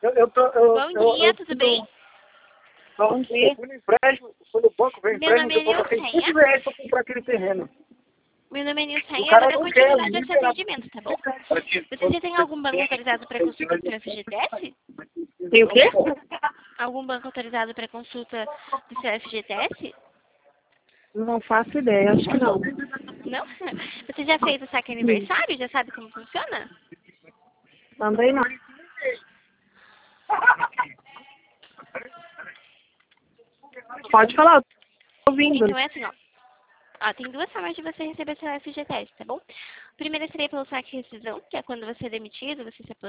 Bom dia, tudo bem? Bom dia. Fui no empréstimo, fui no banco, veio empréstimo, eu coloquei R$20 para comprar aquele terreno. Meu nome é Nilson e eu cara vou dar não quer, continuidade ao seu atendimento, tá bom? Você já tem algum banco autorizado para consulta do seu FGTS? Tem o quê? Algum banco autorizado para consulta do seu FGTS? Não faço ideia, acho que não. Não? Você já fez o saque aniversário? Já sabe como funciona? Também não. Pode falar, eu tô ouvindo. Então é assim, ó. Tem duas formas de você receber seu FGTS, tá bom? Primeiro seria pelo saque rescisão, que é quando você é demitido, você se aposenta.